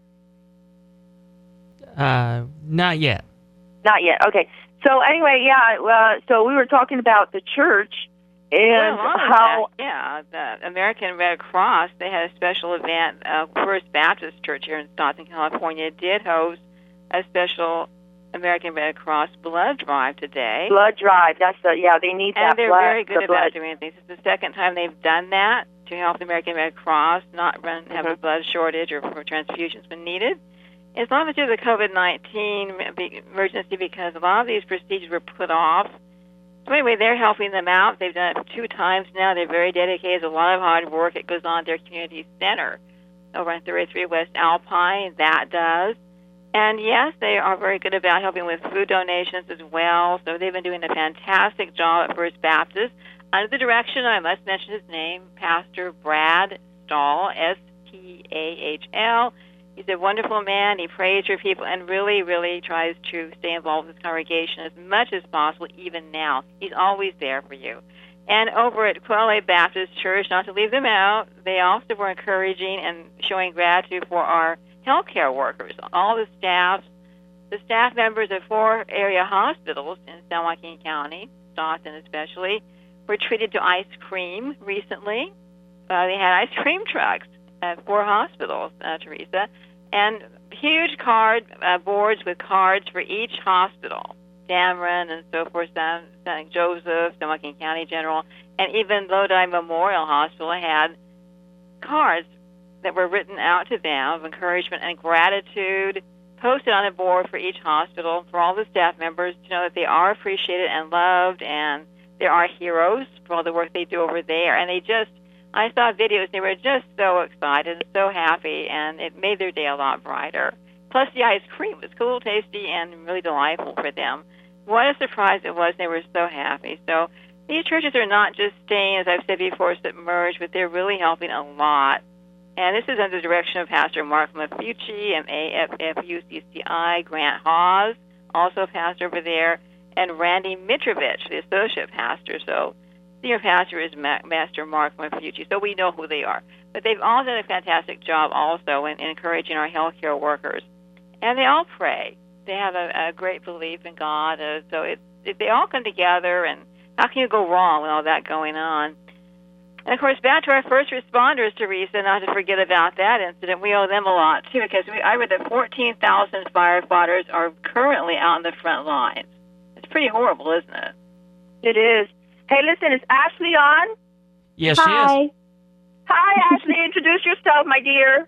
S13: Uh, not yet.
S19: Not yet. Okay. So anyway, yeah. Uh, so we were talking about the church and
S18: well, along with
S19: how.
S18: that, yeah, the American Red Cross, they had a special event. Uh, First Baptist Church here in Stockton, California, did host a special American Red Cross blood drive today.
S19: Blood drive. That's the yeah. They need that
S18: And they're
S19: blood.
S18: very good
S19: the
S18: about
S19: blood.
S18: doing things. It's the second time they've done that to help the American Red Cross not run have
S19: Mm-hmm.
S18: a blood shortage or for transfusions when needed. It's not much of the COVID nineteen emergency because a lot of these procedures were put off. So anyway, they're helping them out. They've done it two times now. They're very dedicated. There's a lot of hard work. It goes on at their community center over on thirty-three West Alpine. That does. And yes, they are very good about helping with food donations as well. So they've been doing a fantastic job at First Baptist under the direction, I must mention his name, Pastor Brad Stahl, S T A H L. He's a wonderful man. He prays for people and really, really tries to stay involved with his congregation as much as possible, even now. He's always there for you. And over at Quail Baptist Church, not to leave them out, they also were encouraging and showing gratitude for our healthcare workers, all the staff, the staff members of four area hospitals in San Joaquin County, Stockton especially, were treated to ice cream recently. Uh, they had ice cream trucks at four hospitals, uh, Teresa, and huge card uh, boards with cards for each hospital, Dameron and so forth, San, San Joseph, San Joaquin County General, and even Lodi Memorial Hospital had cards that were written out to them of encouragement and gratitude, posted on a board for each hospital for all the staff members to know that they are appreciated and loved, and there are heroes for all the work they do over there. And they just, I saw videos, they were just so excited and so happy, and it made their day a lot brighter. Plus the ice cream was cool, tasty, and really delightful for them. What a surprise it was. They were so happy. So these churches are not just staying, as I've said before, submerged, but they're really helping a lot. And this is under the direction of Pastor Mark Mafucci, M A F F U C C I, Grant Hawes, also a pastor over there, and Randy Mitrovich, the associate pastor. So senior pastor is Ma- Master Mark Mafucci, so we know who they are. But they've all done a fantastic job also in, in encouraging our healthcare workers. And they all pray. they have a, a great belief in God. Uh, so it, it, they all come together, and how can you go wrong with all that going on? And, of course, back to our first responders, Teresa, not to forget about that incident. We owe them a lot, too, because we, I read that fourteen thousand firefighters are currently out on the front lines. It's pretty horrible, isn't it?
S19: It is. Hey, listen, is Ashley on?
S13: Yes,
S19: Hi.
S13: she is.
S19: Hi, Ashley. Introduce yourself, my dear.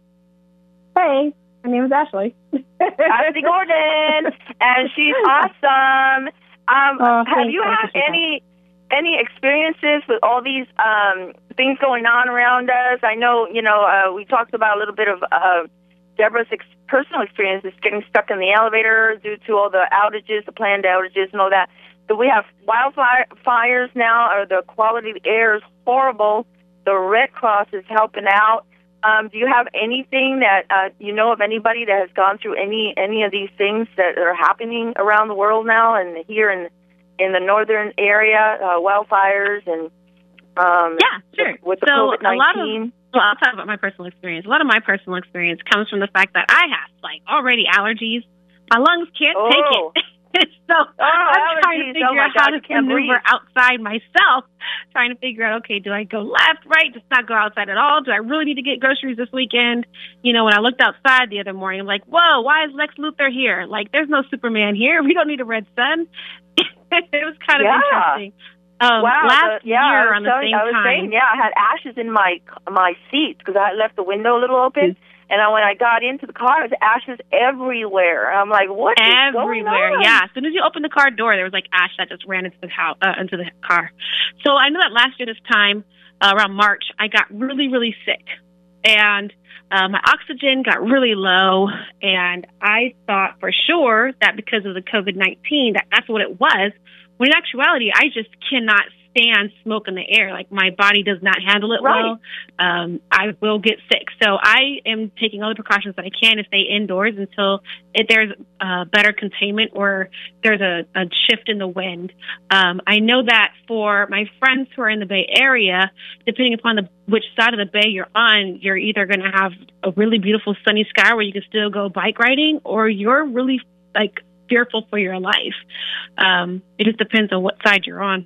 S20: Hey, my name is Ashley.
S19: Ashley Gordon, and she's awesome. Um,
S20: Oh,
S19: have
S20: thanks.
S19: you
S20: I
S19: had
S20: appreciate that.
S19: any any experiences with all these um, things going on around us? I know, you know, uh, we talked about a little bit of uh, Deborah's ex- personal experiences getting stuck in the elevator due to all the outages, the planned outages, and all that. So we have wildfire fires now, or the quality of the air is horrible. The Red Cross is helping out. Um, do you have anything that uh, you know of anybody that has gone through any any of these things that are happening around the world now, and here in in the northern area, uh, wildfires and um,
S20: Yeah, sure.
S19: with the
S20: so
S19: COVID
S20: a lot
S19: nineteen?
S20: of, well, I'll talk about my personal experience. A lot of my personal experience comes from the fact that I have, like, already allergies. My lungs can't
S19: Oh.
S20: take it. so
S19: Oh,
S20: I'm trying to
S19: allergies.
S20: figure
S19: Oh, my
S20: out how
S19: God,
S20: to
S19: you can't
S20: maneuver
S19: breathe.
S20: outside myself, trying to figure out, okay, do I go left, right, just not go outside at all? Do I really need to get groceries this weekend? You know, when I looked outside the other morning, I'm like, whoa, why is Lex Luthor here? Like, there's no Superman here. We don't need a red sun. It was kind of
S19: Yeah.
S20: interesting. Um,
S19: wow,
S20: last
S19: the, yeah,
S20: year
S19: I was
S20: on the
S19: telling-
S20: same
S19: I was
S20: time.
S19: saying, yeah, I had ashes in my my seat because I had left the window a little open, and I, when I got into the car, there was ashes everywhere. I'm like, what is going
S20: Everywhere,
S19: on?
S20: yeah. As soon as you opened the car door, there was like ash that just ran into the house, uh, into the car. So I know that last year this time, uh, around March, I got really, really sick, and uh, my oxygen got really low, and I thought for sure that because of the COVID nineteen, that that's what it was. When in actuality, I just cannot stand smoke in the air. Like, my body does not handle it
S19: Right.
S20: well. Um, I will get sick. So I am taking all the precautions that I can to stay indoors until it, there's uh, better containment or there's a, a shift in the wind. Um, I know that for my friends who are in the Bay Area, depending upon the which side of the bay you're on, you're either going to have a really beautiful sunny sky where you can still go bike riding, or you're really, like, fearful for your life. Um, it just depends on what side you're on.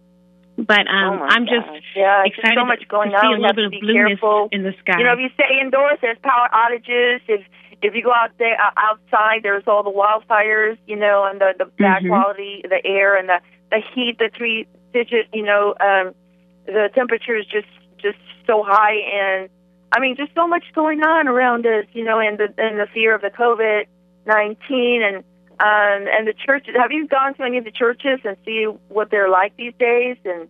S20: But um,
S19: Oh my
S20: I'm just
S19: gosh. yeah, it's just
S20: excited
S19: so much going
S20: to see
S19: on.
S20: a
S19: We
S20: little
S19: have
S20: bit
S19: to
S20: of
S19: be
S20: blueness
S19: careful.
S20: in the sky.
S19: You know, if you stay indoors, there's power outages. If if you go out there uh, outside, there's all the wildfires. You know, and the the bad
S20: Mhm.
S19: quality, the air, and the the heat, the three digit. You know, um, the temperature is just just so high, and I mean, just so much going on around us. You know, and the and the fear of the COVID nineteen and. Um, and the churches. Have you gone to any of the churches and see what they're like these days? And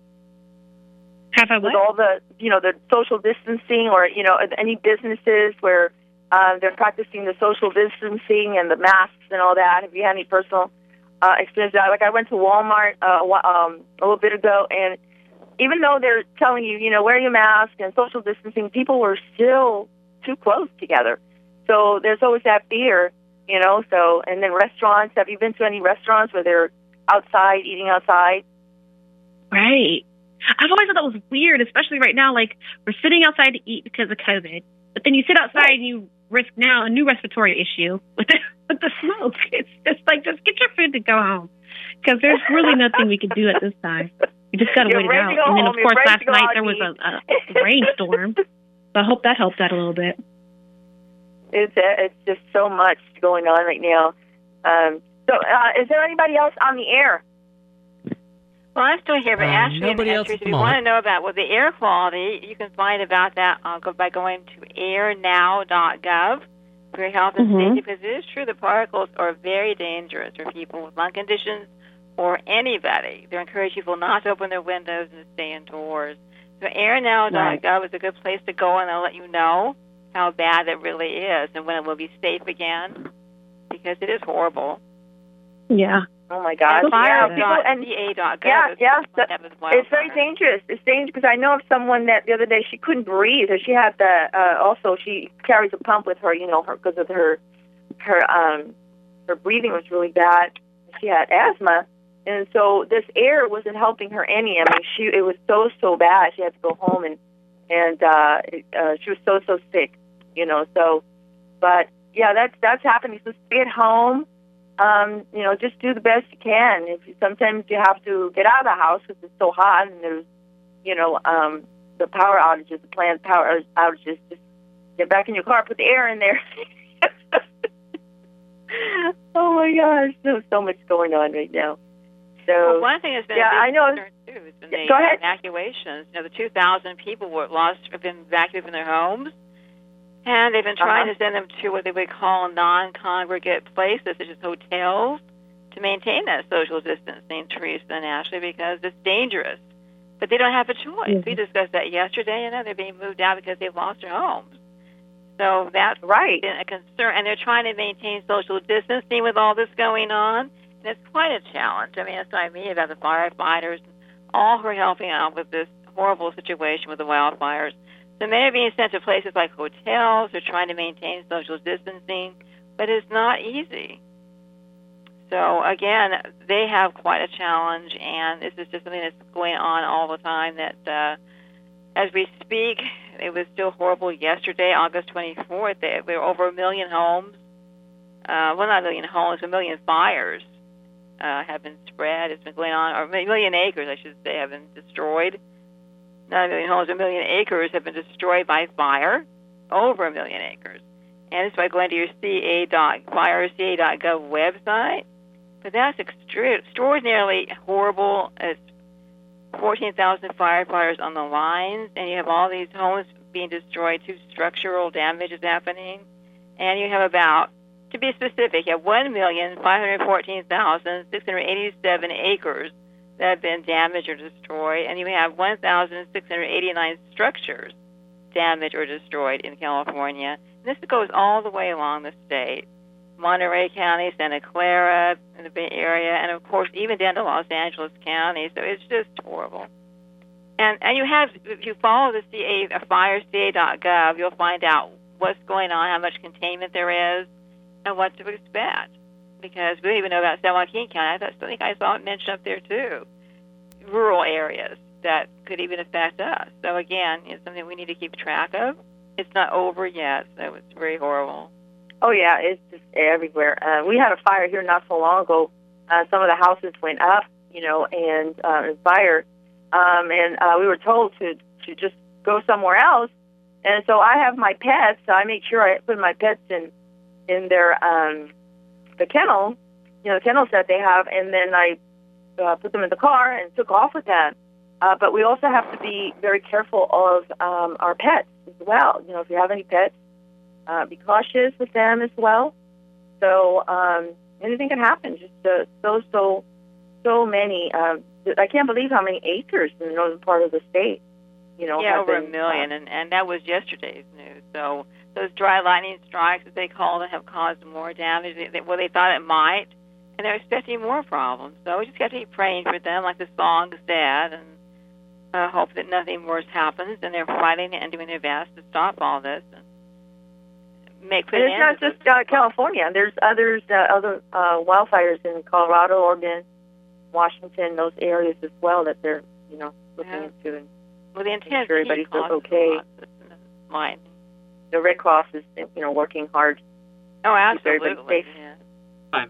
S20: have I
S19: with all the, you know, the social distancing, or you know, any businesses where uh, they're practicing the social distancing and the masks and all that? Have you had any personal uh, experience with that? Like, I went to Walmart uh, um, a little bit ago, and even though they're telling you, you know, wear your mask and social distancing, people were still too close together. So there's always that fear. You know, so, and then restaurants. Have you been to any restaurants where they're outside, eating outside?
S20: Right. I've always thought that was weird, especially right now. Like, we're sitting outside to eat because of COVID, but then you sit outside and you risk now a new respiratory issue with the, with the smoke. It's just like, just get your food to go home, because there's really nothing we can do at this time. You just got to
S19: You're
S20: wait it
S19: ready
S20: out.
S19: to go
S20: And then,
S19: home.
S20: of
S19: You're
S20: course,
S19: ready
S20: last
S19: to go
S20: night
S19: out
S20: there
S19: and
S20: was a, a rainstorm, so I hope that helped out a little bit.
S19: It's it's just so much going on right now. Um, so, uh, is there anybody else on the air?
S18: Well, I'm still here, but
S13: Uh,
S18: Ashley and
S13: nobody else
S18: Esther,
S13: at
S18: if
S13: the
S18: you want to
S13: moment.
S18: know about well, the air quality, you can find about that uh, go by going to air now dot gov for your health and
S20: Mhm.
S18: safety, because it is true the particles are very dangerous for people with lung conditions or anybody. They encourage people not to open their windows and to stay indoors. So air now dot gov is a good place to go, and they'll let you know how bad it really is and when it will be safe again, because it is horrible.
S20: Yeah.
S19: Oh my God!
S18: And
S19: Yeah,
S18: fire
S19: people,
S18: dot
S19: and
S18: C A dot gov
S19: yeah,
S18: is
S19: yeah,
S18: the one that was
S19: it's very
S18: wildfire.
S19: dangerous. It's dangerous because I know of someone that the other day she couldn't breathe, or she had the uh, also she carries a pump with her, you know, her because of her her um her breathing was really bad. She had asthma, and so this air wasn't helping her any. I mean, she it was so so bad. She had to go home, and and uh, uh, she was so so sick, you know. So, but yeah, that's that's happening. So stay at home. um, you know, just do the best you can. If you, sometimes you have to get out of the house because it's so hot and there's, you know, um, the power outages, the planned power outages. Just get back in your car, put the air in there. Oh my gosh, there's so much going on right now. So
S18: well, one thing has been
S19: yeah,
S18: a big
S19: I know.
S18: concern too has been the
S19: Go ahead.
S18: evacuations. You know, the two thousand people were lost, have been evacuated from their homes, and they've been trying
S19: Uh-huh.
S18: to send them to what they would call non-congregate places, such as hotels, to maintain that social distancing, Teresa and Ashley, because it's dangerous. But they don't have a choice.
S19: Mm-hmm.
S18: We discussed that yesterday, and now they're being moved out because they've lost their homes. So that's
S19: right.
S18: been a concern, and they're trying to maintain social distancing with all this going on, and it's quite a challenge. I mean, that's what I mean about the firefighters, all who are helping out with this horrible situation with the wildfires. So many are being sent to places like hotels. They're trying to maintain social distancing, but it's not easy. So again, they have quite a challenge, and this is just something that's going on all the time. That uh, as we speak, it was still horrible yesterday, August twenty-fourth. There were over a million homes, uh, well, not a million homes, a million fires uh, have been spread. It's been going on, or a million acres, I should say, have been destroyed. Not a million homes, a million acres have been destroyed by fire, over a million acres. And it's by going to your C A dot fire C A dot gov website. But that's extre- extraordinarily horrible. It's fourteen thousand firefighters on the lines, and you have all these homes being destroyed. Two structural damage is happening. And you have about, to be specific, you have one million five hundred fourteen thousand six hundred eighty-seven acres that have been damaged or destroyed, and you have one thousand six hundred eighty-nine structures damaged or destroyed in California. And this goes all the way along the state. Monterey County, Santa Clara, in the Bay Area, and of course even down to Los Angeles County. So it's just horrible. And and you have, if you follow the C A, fire C A dot gov, you'll find out what's going on, how much containment there is, and what to expect. Because we don't even know about San Joaquin County. I, thought, I think I saw it mentioned up there too. Rural areas that could even affect us. So again, it's something we need to keep track of. It's not over yet, so it's very horrible.
S19: Oh, yeah, it's just everywhere. Uh, we had a fire here not so long ago. Uh, some of the houses went up, you know, and uh, fire. Um, and uh, we were told to, to just go somewhere else. And so I have my pets. So I make sure I put my pets in, in their um, the kennel, you know, the kennels that they have. And then I uh, put them in the car and took off with them. Uh, but we also have to be very careful of um, our pets as well. You know, if you have any pets, Uh, be cautious with them as well. So um, anything can happen. Just uh, so, so, so many. Um, I can't believe how many acres in the northern part of the state, you know.
S18: Yeah,
S19: have
S18: over
S19: been,
S18: a million,
S19: uh,
S18: and, and that was yesterday's news. So those dry lightning strikes, as they call them, have caused more damage. They, they, well, they thought it might, and they're expecting more problems. So we just got to keep praying for them, like the song said, and uh, hope that nothing worse happens. And they're fighting and doing their best to stop all this. And, Make
S19: and it's not just uh, California. There's others, uh, other uh, wildfires in Colorado, Oregon, Washington, those areas as well that they're, you know, looking
S18: yeah.
S19: into and
S18: well, the
S19: making sure everybody's okay.
S18: Mine.
S19: The Red Cross is, you know, working hard.
S18: Oh,
S19: to keep
S18: absolutely.
S19: everybody safe.
S18: Yeah.
S13: Fine.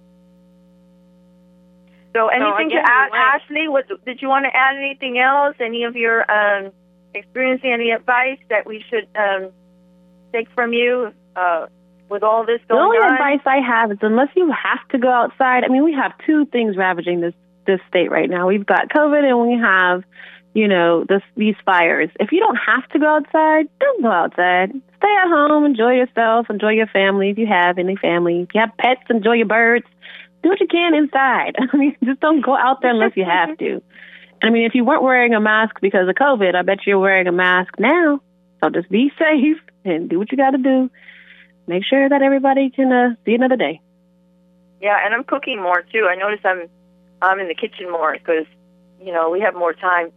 S19: So, anything
S18: again,
S19: to add,
S18: we went-
S19: Ashley? What, did you want to add anything else? Any of your um, experience, any advice that we should um, take from you uh, with all this
S21: The
S19: going
S21: only
S19: on?
S21: advice I have is unless you have to go outside, I mean, we have two things ravaging this, this state right now. We've got COVID and we have, you know, this, these fires. If you don't have to go outside, don't go outside. Stay at home, enjoy yourself, enjoy your family if you have any family. If you have pets, enjoy your birds. Do what you can inside. I mean, just don't go out there unless you have to. I mean, if you weren't wearing a mask because of COVID, I bet you're wearing a mask now. So just be safe and do what you got to do. Make sure that everybody can uh, see another day.
S19: Yeah, and I'm cooking more too. I notice I'm I'm in the kitchen more because, you know, we have more time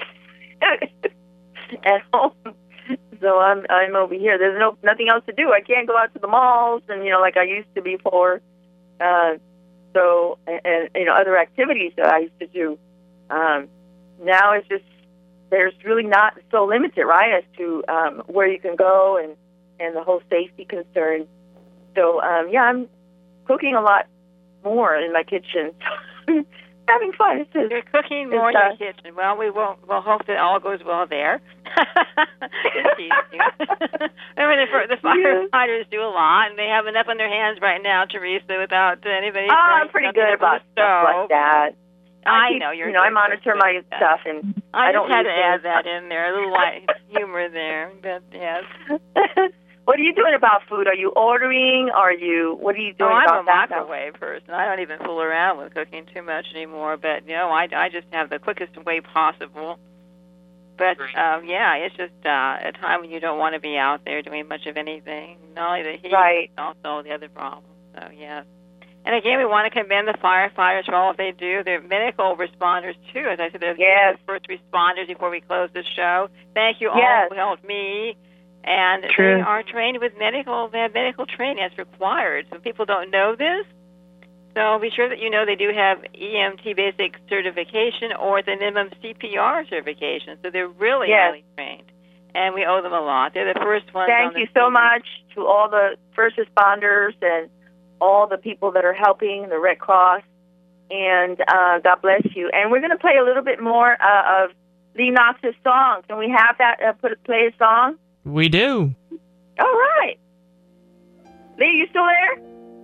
S19: at home. So I'm I'm over here. There's no nothing else to do. I can't go out to the malls and, you know, like I used to before. Uh, so and, and you know, other activities that I used to do. Um, now it's just there's really not so limited, right, as to um, where you can go and, and the whole safety concern. So um, yeah, I'm cooking a lot more in my kitchen. Having fun. It's just,
S18: You're cooking more in
S19: uh,
S18: your kitchen. Well, we will. We'll hope that all goes well there. Just teasing you. I mean, the, the firefighters do a lot, and they have enough on their hands right now, Teresa, without anybody.
S19: Oh, I'm pretty good about stuff like that.
S18: I
S19: keep,
S18: know you're.
S19: You know, I
S18: good,
S19: monitor
S18: good,
S19: my
S18: good.
S19: stuff, and
S18: I,
S19: I don't
S18: just had to
S19: use
S18: add
S19: things.
S18: that in there, a little light humor there. But yes.
S19: What are you doing about food? Are you ordering? Are you? What are you doing
S18: oh, I'm
S19: about
S18: a
S19: that?
S18: microwave person. I don't even fool around with cooking too much anymore. But you know, I, I just have the quickest way possible. But um, yeah, it's just uh, a time when you don't want to be out there doing much of anything. Not only the heat,
S19: right.
S18: but also the other problems. So yes. And again, we want to commend the firefighters for all that they do. They're medical responders too. As I said, they're
S19: yes.
S18: the first responders before we close the show. Thank you all
S19: yes.
S18: who helped me. And
S19: True.
S18: they are trained with medical, they have medical training as required. So people don't know this. So be sure that you know they do have E M T basic certification or the minimum C P R certification. So they're really
S19: yes.
S18: highly trained. And we owe them a lot. They're the first ones.
S19: Thank
S18: on the
S19: you so
S18: scene.
S19: much to all the first responders and all the people that are helping, the Red Cross. And uh, God bless you. And we're going to play a little bit more uh, of Lee Knox's song. Can we have that, uh, put play a song?
S13: We do.
S19: All right. Lee, you still there?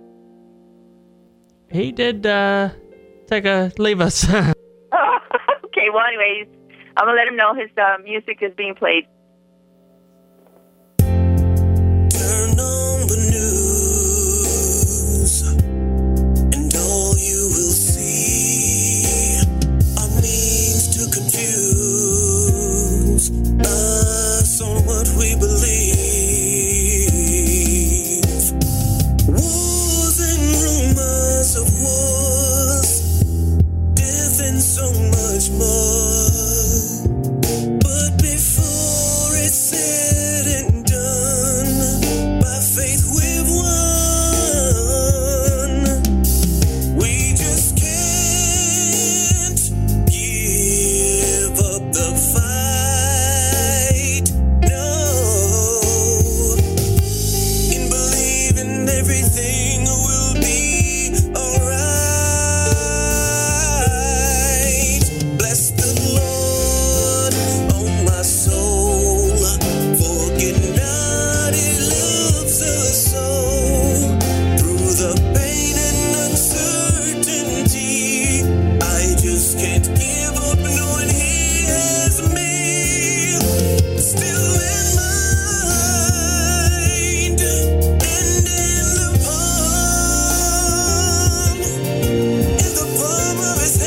S13: He did uh, take a leave us.
S19: Oh, okay, well, anyways, I'm going to let him know his uh, music is being played.
S15: Turn on the news, and all you will see are means to confuse us on what we believe. Wars and rumors of wars, death and so much more. But before it's said and done, by faith we've won. We just can't give up the fight. No. In believing everything will be alright. Bless the Lord, oh my soul. Forget not He loves us so. Through the pain and uncertainty, I just can't give up knowing He has me still in mind and in the palm, in the palm of His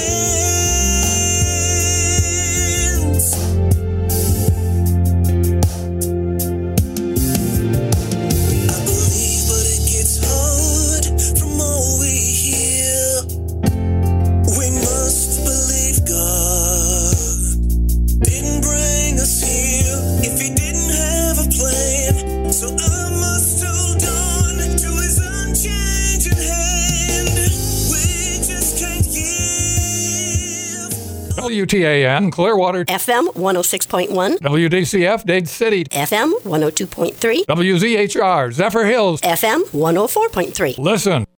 S15: hands. I believe, but it gets hard from all we hear. We must believe God didn't bring us here if He didn't have a plan. So I must hold on to His unchanging hand. We just can't give.
S22: W T A N, Clearwater.
S23: F M one oh six point one.
S22: W D C F, Dade City.
S23: F M one oh two point three.
S22: W Z H R, Zephyr Hills.
S23: F M one oh four point three.
S22: Listen.